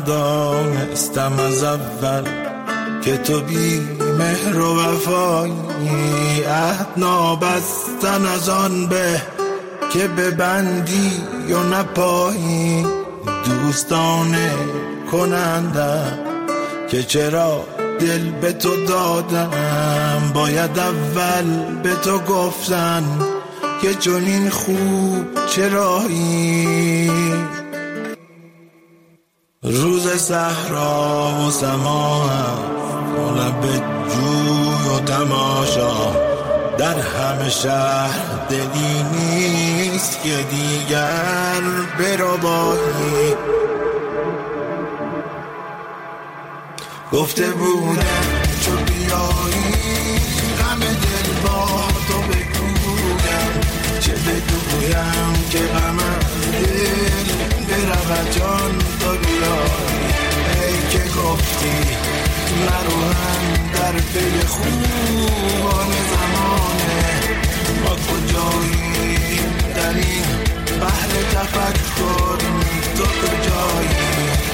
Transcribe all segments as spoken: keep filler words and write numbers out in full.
ندانستم از اول که تو بی مهر و وفایی، عهد نابستن از آن به که ببندی و نپایی. دوستانه کنندم که چرا دل به تو دادم، باید اول به تو گفتن که چون این خوب چرایی. روز صحرا و سما و لب جوی و تماشا، در همه شهر دلی نیست که دیگر بربایی. گفته بودم چو بیایی غم دل با تو بگویم، چه بگویم که غمم دل برود جان تو بیایی. ای که گفتی نروهم در پی خوبان زمانه، ما کجاییم در این بحر تفکر، تو کجایی.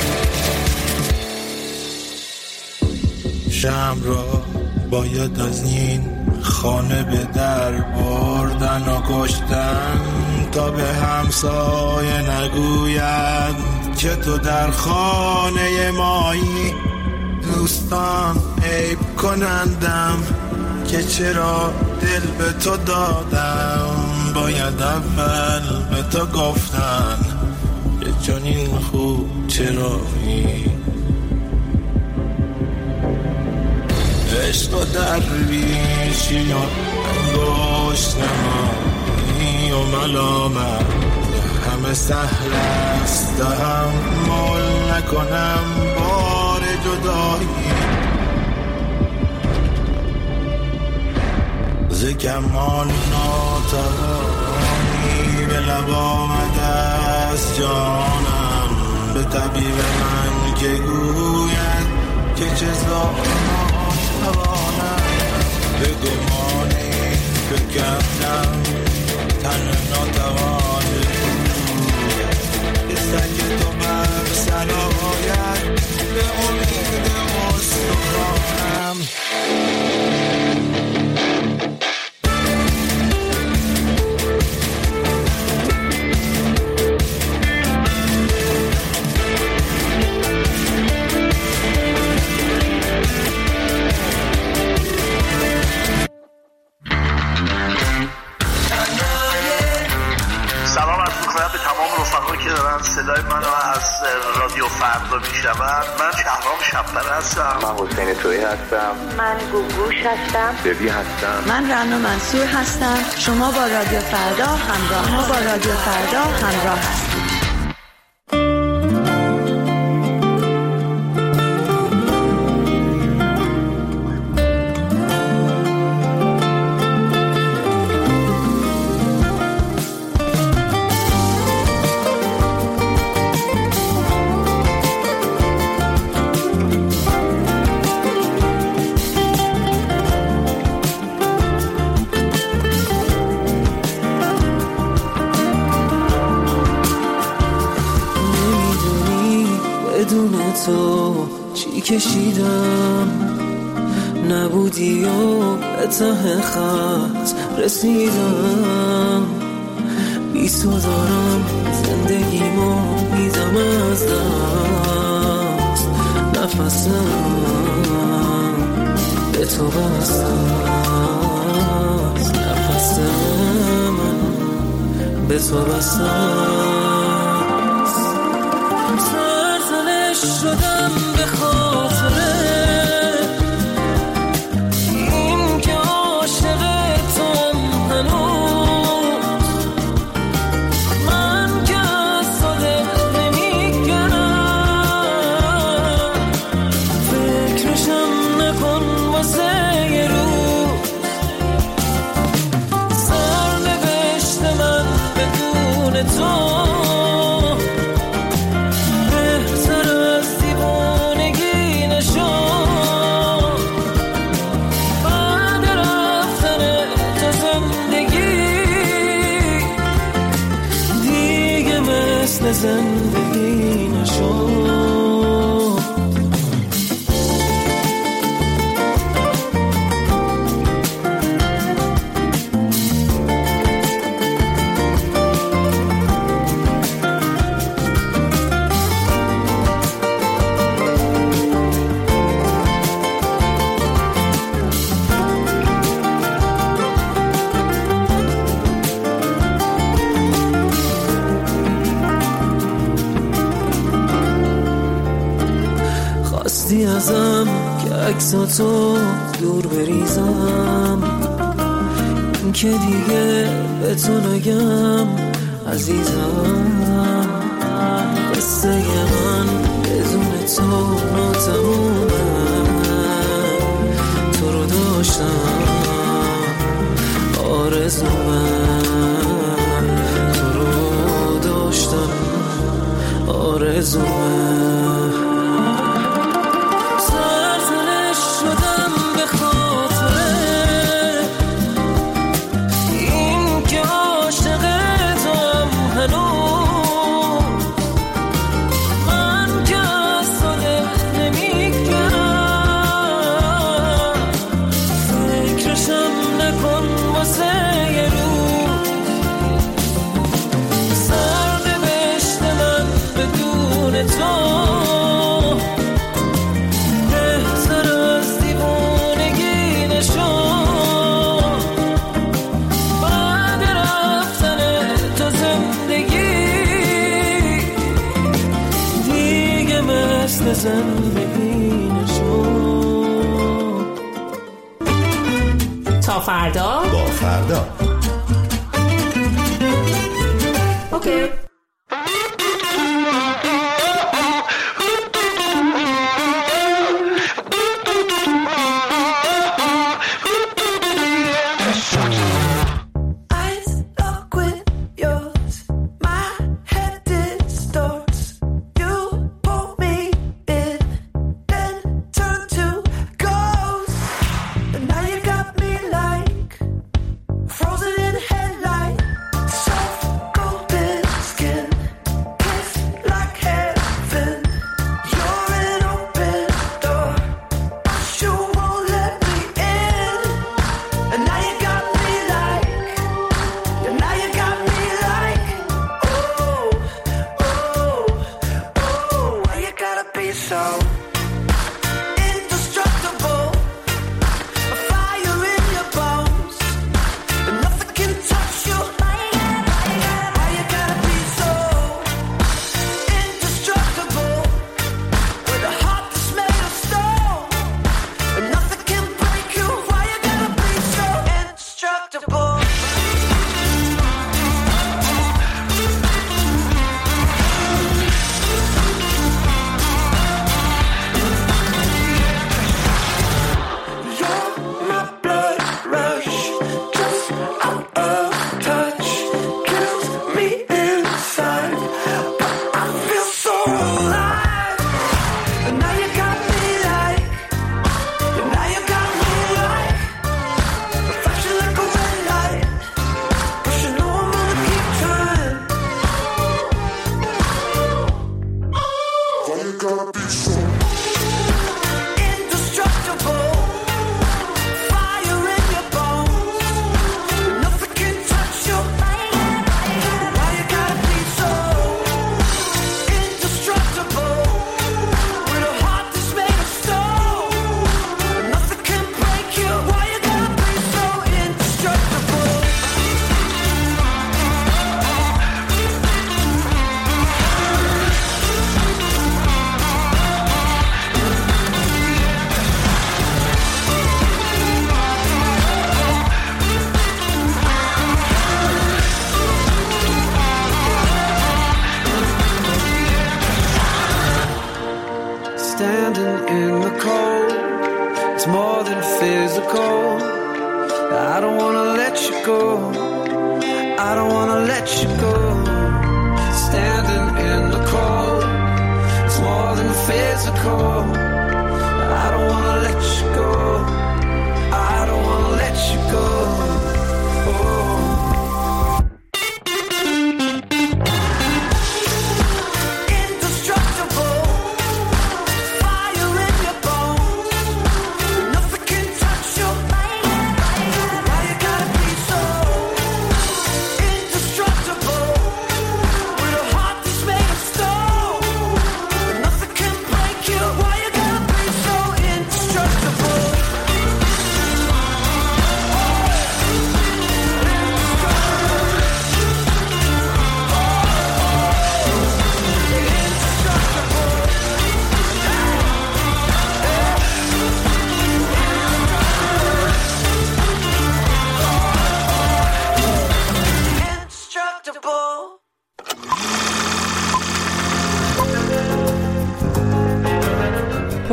شمع را باید از این خانه به در بردن و کشتن، تا به همسایه نگوید که تو در خانه مایی. دوستان عیب کنندم که چرا دل به تو دادم، باید اول به تو گفتن که چون این خوب چرایی. عشق و درویشی و انگشت نمایی و ملامت همه سهل است، تحمل نکنم بار جدایی. ز کمال ناتوانی به لب آمده است جانم، به طبیب من که گوید که چه زانم به گمانی بکردم تن ناتوانی. که سنگ تو بر سر آید به امید استخوانم. صدای منو از رادیو فردا میشنون. من شهرام شب‌پره هستم. من حسین تویی هستم. من گوگوش هستم. ببی هستم. من رنا منصور هستم. شما با رادیو فردا همراه ما با رادیو فردا همراه هستید. تو چی کشیدم نبودی و به ته خط رسیدم، بی تو دارم زندگیمو میدم از دست، نفسم به تو بستم، نفسم به تو بستم. شدم به خاطره این که عاشق توام هنوز، من که از صدق نمی کنم، فکرشم نکن واسه یه روز، سر نوشته من بدون تو زندگی نشد. ازم که عکساتو دور بریزم، این که دیگه به تو نگم عزیزم، قصه من بدون تو ناتمومه، تو رو داشتم آرزومه، تو رو داشتم آرزومه. سرزنش شدم به خاطره این که عاشق توام هنوز، من که از صادق نمیگم، فکرشم نکن واسه یه روز، سر نوشت من بدون تو بهتر از دیوانگی نشد، بعد رفتن تو زندگی دیگه مثل زندگی نشد. تا فردا با فردا. اوکی.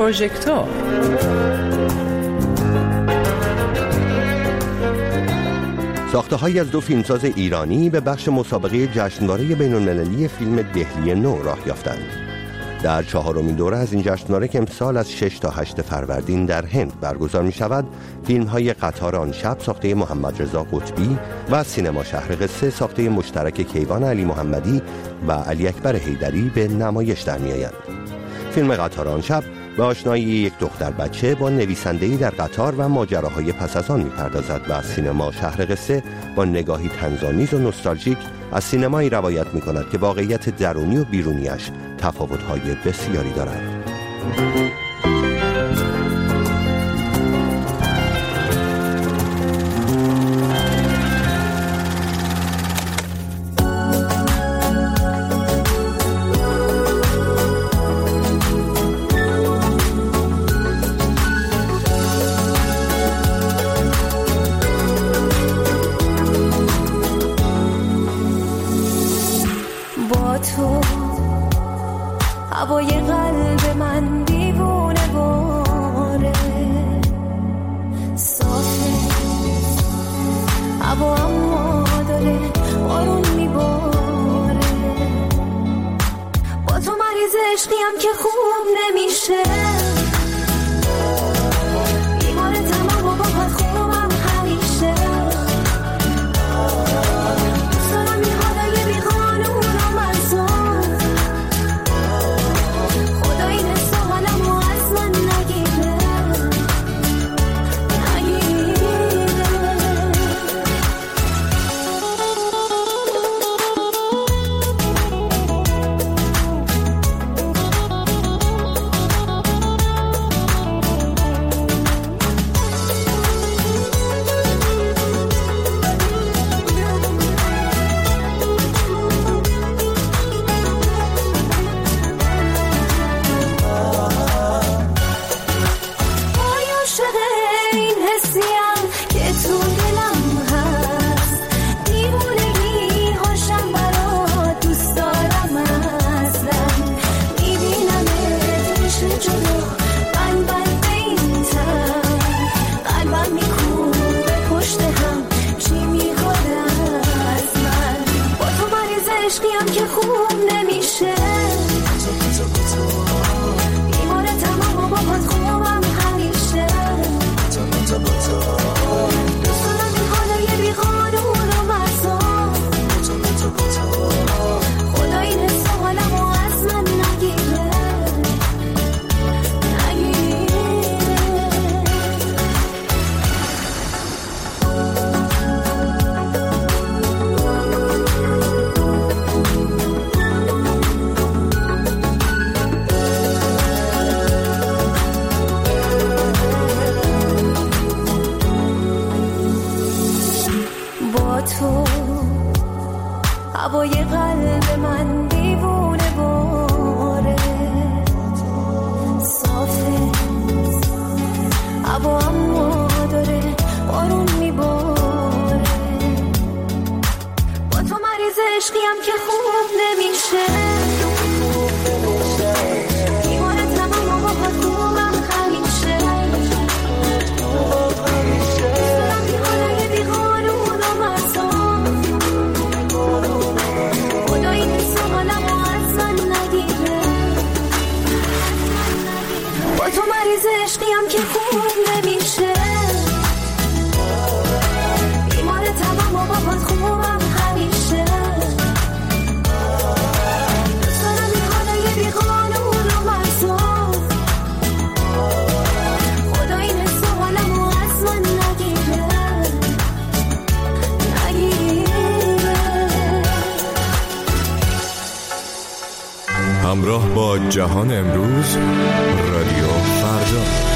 پروژکتور. ساخته‌هایی از دو فیلمساز ایرانی به بخش مسابقه جشنواره بین‌المللی فیلم دهلی نو راه یافتند. در چهارمین دوره از این جشنواره که امسال از شش تا هشت فروردین در هند برگزار می شود، فیلم‌های قطار آن شب ساخته محمد رضا قطبی و سینما شهر قصه ساخته مشترک کیوان علی محمدی و علی اکبر حیدری به نمایش در می آیند. فیلم قطار آن شب به آشنایی یک دختر بچه با نویسنده‌ای در قطار و ماجراهای پس از آن می‌پردازد و سینما شهر قصه با نگاهی طنزآمیز و نوستالژیک از سینمایی روایت می‌کند که واقعیت درونی و بیرونیش تفاوت‌های بسیاری دارد. هوای قلب من دیوونه باره صافه هوا اما داره بارون میباره با تو مریض عشقیم که خوب نمیشه بیمار تمام و با پت خوبم همیشه دوست دارم این حالای بی قانون و مزار هوای قلب من دیوونه باره صافه هوا اما داره بارون میباره با تو مریض عشقیم که خوب نمیشه بیمار تمام و با پت خوبم همیشه دارم این حالای بی قانون و مزار با تو مریض عشقیم که خوب نمیشه بیمار تمام و با پت خوبم همیشه دوست دارم این حالای بی قانون و مزار خدا این حس و حالمو از من نگیره نگیره. همراه با جهان امروز، رادیو فردا.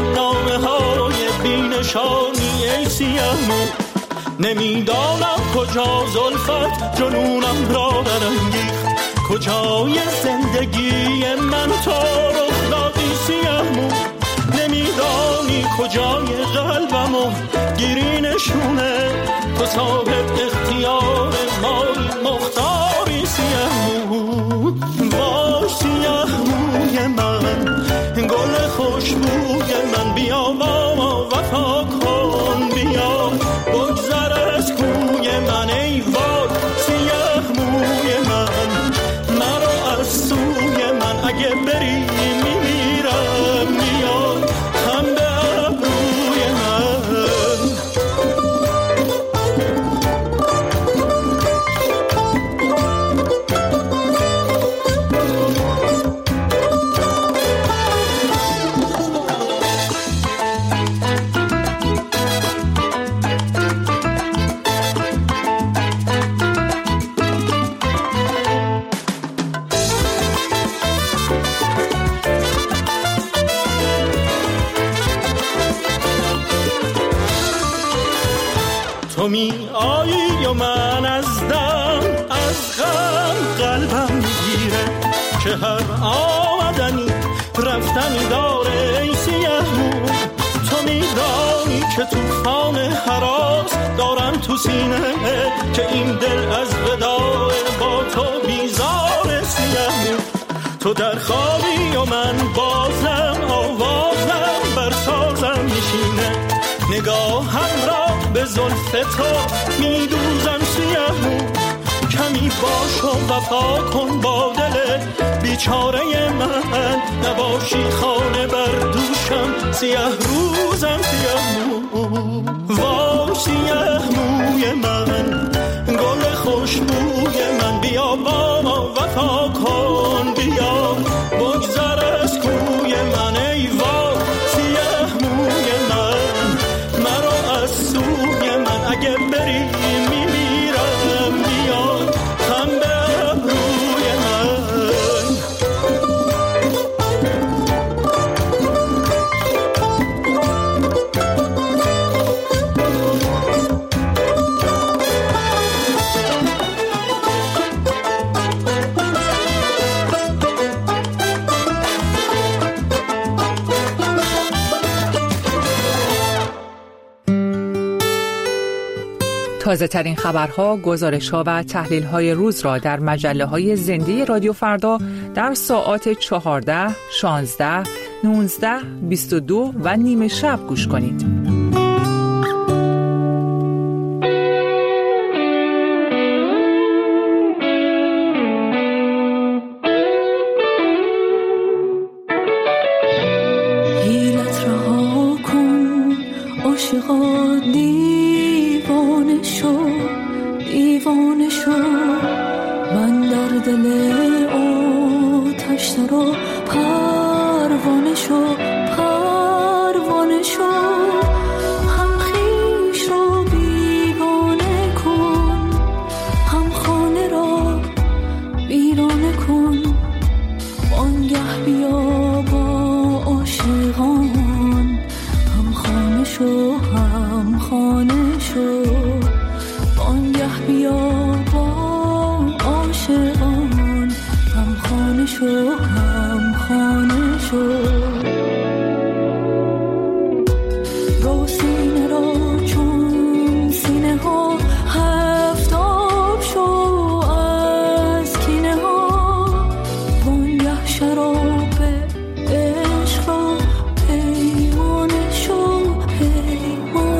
نامه های بینشانی ای سیه‌مو. نمیدانم کجا زلفت جنونم را برانگیخت، کجای زندگی من تو رخ دادی سیه‌مو. نمیدانی کجای قلبمو گیری نشونه، تو صاحب اختیار مایی مختاری سیه‌مو. وای سیه‌موی من، گل خوشبوی من، بیا با ما وفا کن، بیا بگذر از کوی من. ای وای سیه‌موی من، مرا از سوی من، اگه بری میمیرم، بیا هم به ابروی من. تو می آیی و من از دم از غم قلبم میگیره، که هر آمدنی رفتنی داره ای سیه‌مو. تو میدانی که توفان هراس دارم تو سینه، که این دل از وداع با تو بیزار سیه‌مو. تو در خوابی و من بازم آوازم بر سازم میشینه، نگاهم را به زلف تو میدوزم سیه‌مو. کمی باش و وفا کن با دل بیچاره من، نباشی خانه بر دوشم سیه روزم سیه‌مو. وای سیه‌موی من، گل خوشبوی من، بیا با ما وفا کن، بیا بگذر از کوی من. ای وای سیه‌موی من، مرا از سوی من، اگه بری میمیرم، بیا هم به ابروی من. تازه ترین خبرها، گزارش‌ها و تحلیل‌های روز را در مجله‌های زنده رادیو فردا در ساعات چهارده، شانزده، نوزده، بیست و دو و نیمه شب گوش کنید. حیلت رها کن عاشقا، دیوانه شو دیوانه شو، من در دل آتش درا پروانه شو پروانه شو. هم خویش را بیگانه کن، هم خانه را ویرانه کن، وانگه بیا با عاشقان، هم خانه شو هم خانه شو، وانگه بیا با عاشقان، هم خانه شو هم خانه شو. رو سینه را چون سینه ها هفتاب شو از کینه ها، وانگه شراب عشق را پیمانه شو پیمانه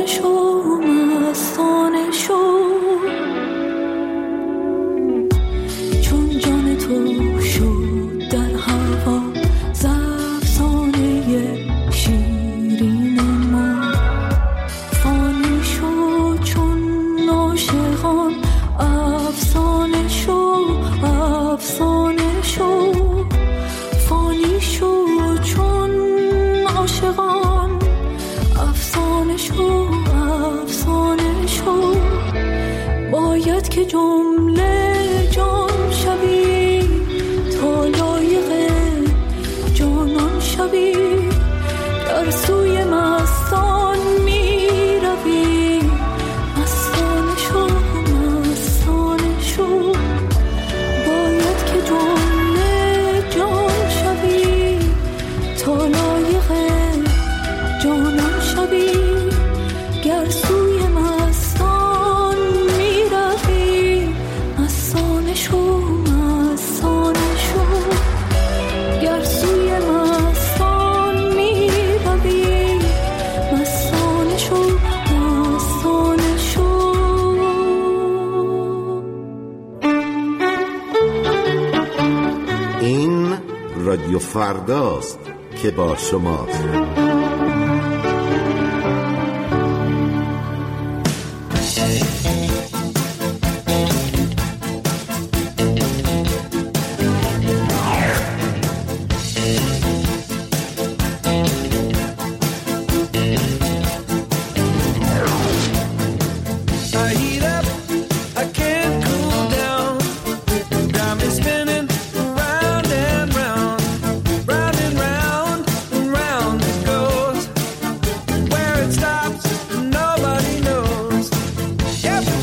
مستانه شو مستانه شو چون جان تو شد در هوا زفسانه شیرین ما فانی شو چون عاشقان افسانه شو افسانه شو فانی شو چون عاشقان افسانه شو افسانه شو باید که جمله جان شوی تا لایق جانان شوی در سوی مستان می روی مستانه شو مستانه شو باید که جمله جان شوی تا لایق جانان شوی گر سوی مستان می روی مستانه شو مستانه شو گر سوی مستان می روی مستانه شو مستانه شو این رادیو فرداست که با شماست. Yep.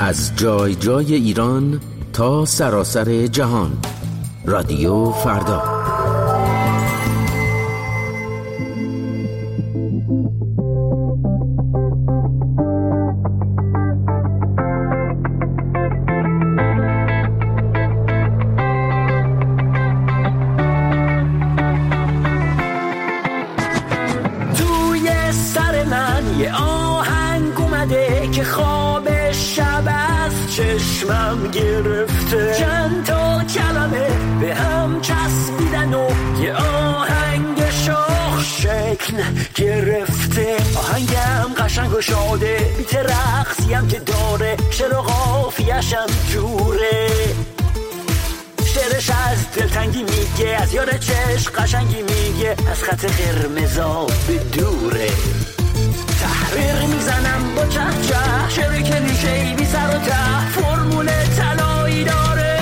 از جای جای ایران تا سراسر جهان. رادیو فردا. توی سر من یه آهنگ اومده که خواب شب از چشمم گرفته، چند تا کلمه به هم چسبیدن و یه آهنگ شاخ شکل گرفته. آهنگم قشنگ و شاده، بیت رقصیم که داره، شعر و قافیه‌شم جوره. شعرش از دلتنگی میگه، از یار چشم قشنگی میگه، از خط قرمزا به دوره. تحریر میزنم با چه چه، شعر کلیشه‌ای بی سر و ته، فرمول طلایی داره.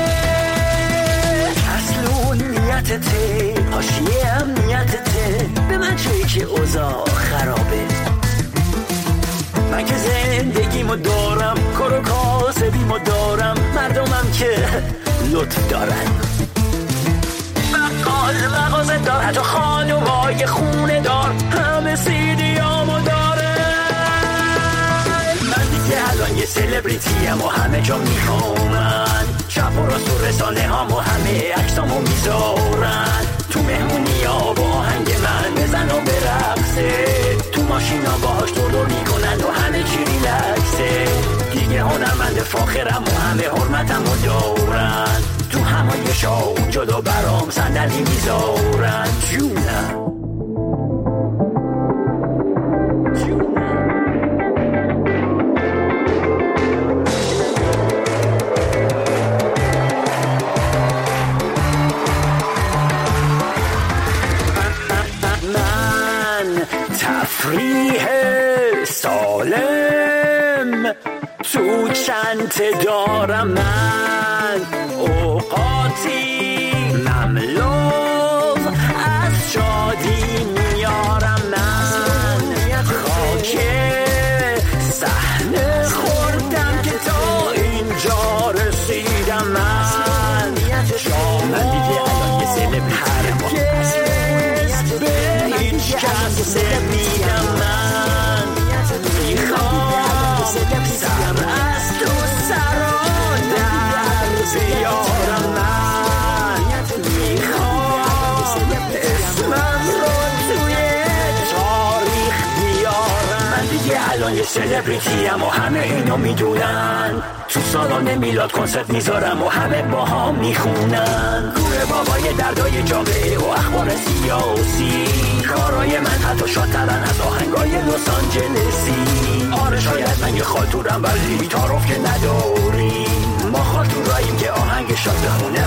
اصل اون نیتته، حاشیه هم نیتته، به من چه که اوضاع خرابه. من که زندگیمو دارم، کار و کاسبیمو دارم، مردمم که لطف دارن. بقال مغازه دار، حتی خانومای خونه دار، همه سیدیامو داره. من دیگه الان یه سلبریتیم و همه جا میخوامن، چپ و راست و رسانه هم و همه عکسامو میذارن. تو مهمونی ها با آهنگ من بزن و برقصه، تو ماشینا باهاش دور دور میکنن و همه چی ریلکسه. دیگه هنرمند فاخرم و همه حرمتم و دارن، تو همایشا جدا برام صندلی میذارن. جونم تفریح سالم تو چند دارم، من اوقاتی مملو از شادی میارم. من خاک صحنه خوردم که تا اینجا رسیدم. من من دیگه الان یه سلبریتیم، هرگز به هیچ کس نمیگم. من میخوام سر از تو سرا در بیارم. من میخوام اسمم رو توی تاریخ بیارم. من دیگه الان یه سلبریتیم و همه اینو میدونن، تو سالن میلاد کنسرت میذارم و همه با هم میخونن. گوره بابای دردای جامعه و اخبار سیاسی، کارای من حتی شادترن از آهنگای لس آنجلسی. آره شاید من یه خاطورم ولی تعارف که نداریم، ما خاطوراییم که آهنگ شاد بخونه